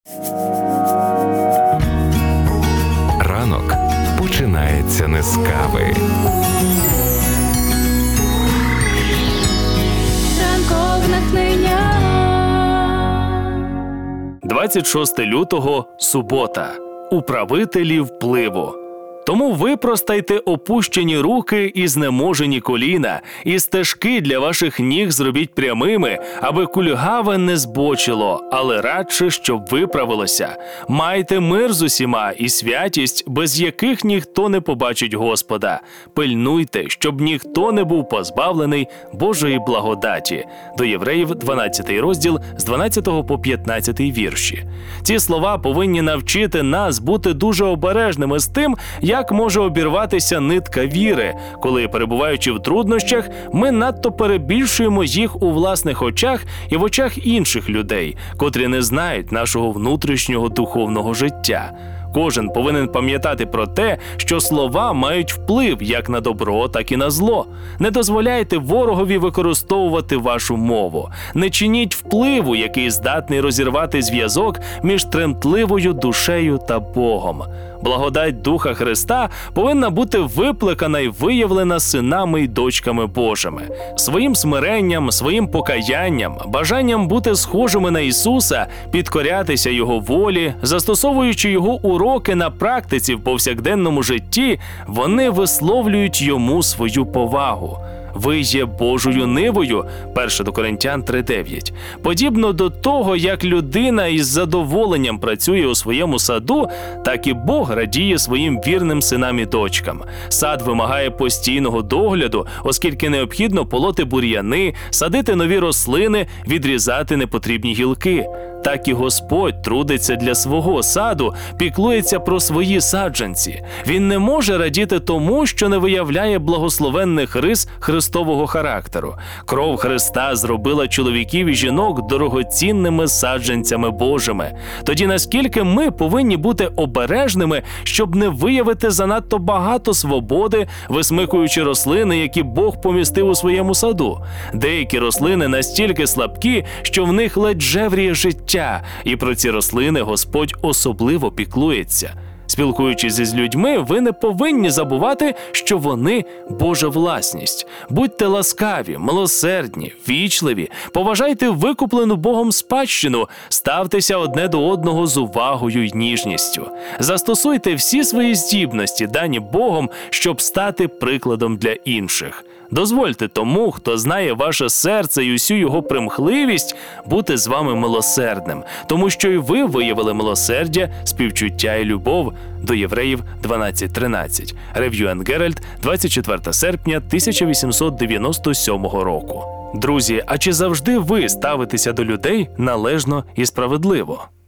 Ранок починається не з кави. Ранкове натхнення. 26 лютого – субота. Управителі впливу. Тому випростайте опущені руки і знеможені коліна, і стежки для ваших ніг зробіть прямими, аби кульгаве не збочило, але радше, щоб виправилося. Майте мир з усіма і святість, без яких ніхто не побачить Господа. Пильнуйте, щоб ніхто не був позбавлений Божої благодаті. До Євреїв 12 розділ з 12 по 15 вірші. Ці слова повинні навчити нас бути дуже обережними з тим, як може обірватися нитка віри, коли, перебуваючи в труднощах, ми надто перебільшуємо їх у власних очах і в очах інших людей, котрі не знають нашого внутрішнього духовного життя. Кожен повинен пам'ятати про те, що слова мають вплив як на добро, так і на зло. Не дозволяйте ворогові використовувати вашу мову. Не чиніть впливу, який здатний розірвати зв'язок між тремтливою душею та Богом. Благодать Духа Христа повинна бути виплакана і виявлена синами й дочками Божими. Своїм смиренням, своїм покаянням, бажанням бути схожими на Ісуса, підкорятися Його волі, застосовуючи Його уроки на практиці в повсякденному житті, вони висловлюють Йому свою повагу. Ви є Божою нивою, 1 до Коринтян 3:9. Подібно до того, як людина із задоволенням працює у своєму саду, так і Бог радіє своїм вірним синам і дочкам. Сад вимагає постійного догляду, оскільки необхідно полоти бур'яни, садити нові рослини, відрізати непотрібні гілки. Так і Господь трудиться для свого саду, піклується про свої саджанці. Він не може радіти тому, що не виявляє благословенних рис Христового характеру. Кров Христа зробила чоловіків і жінок дорогоцінними саджанцями Божими. Тоді наскільки ми повинні бути обережними, щоб не виявити занадто багато свободи, висмикуючи рослини, які Бог помістив у своєму саду. Деякі рослини настільки слабкі, що в них ледь жевріє життя. І про ці рослини Господь особливо піклується. Спілкуючись із людьми, ви не повинні забувати, що вони – Божа власність. Будьте ласкаві, милосердні, вічливі, поважайте викуплену Богом спадщину, ставтеся одне до одного з увагою й ніжністю. Застосуйте всі свої здібності, дані Богом, щоб стати прикладом для інших. Дозвольте тому, хто знає ваше серце і усю його примхливість, бути з вами милосердним, тому що і ви виявили милосердя, співчуття і любов. До Євреїв 12:13. Review and Herald, 24 серпня 1897 року. Друзі, а чи завжди ви ставитеся до людей належно і справедливо?